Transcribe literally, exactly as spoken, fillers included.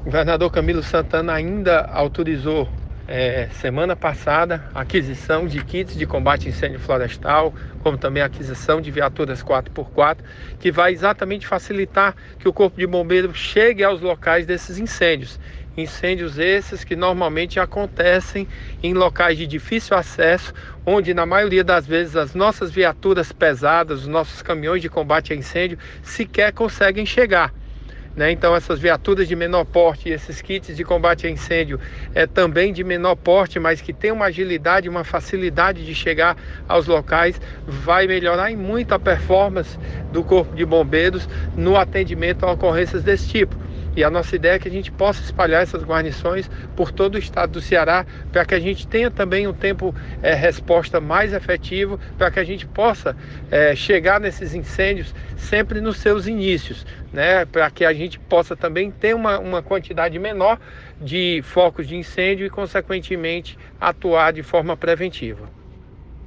O governador Camilo Santana ainda autorizou, é, semana passada, a aquisição de kits de combate a incêndio florestal, como também a aquisição de viaturas quatro por quatro, que vai exatamente facilitar que o Corpo de Bombeiros chegue aos locais desses incêndios. Incêndios esses que normalmente acontecem em locais de difícil acesso, onde na maioria das vezes as nossas viaturas pesadas, os nossos caminhões de combate a incêndio sequer conseguem chegar. Né? Então essas viaturas de menor porte e esses kits de combate a incêndio é também de menor porte, mas que tem uma agilidade, uma facilidade de chegar aos locais, vai melhorar em muito a performance do Corpo de Bombeiros no atendimento a ocorrências desse tipo. E a nossa ideia é que a gente possa espalhar essas guarnições por todo o estado do Ceará, para que a gente tenha também um tempo é, resposta mais efetivo, para que a gente possa é, chegar nesses incêndios sempre nos seus inícios, né? Para que a gente possa também ter uma, uma quantidade menor de focos de incêndio e, consequentemente, atuar de forma preventiva.